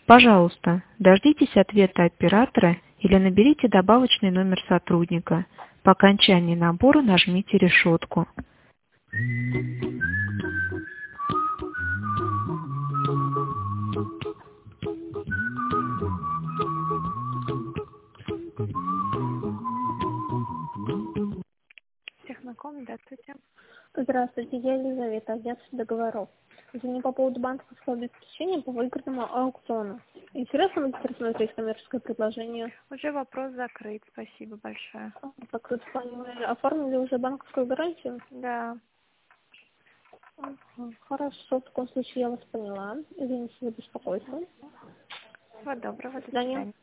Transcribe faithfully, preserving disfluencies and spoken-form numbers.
Пожалуйста, дождитесь ответа оператора или наберите добавочный номер сотрудника. По окончании набора нажмите решетку. Техноком, здравствуйте. Здравствуйте, я Елизавета, агентство договоров. Звоню по поводу банковского обеспечения по выигранному аукциону. Интересно будет рассмотреть коммерческое предложение? Уже вопрос закрыт, спасибо большое. Закрыт в плане, мы оформили уже банковскую гарантию? Да. Ага, хорошо, в таком случае я вас поняла. Извините за беспокойство. Всего доброго, до До свидания. свидания.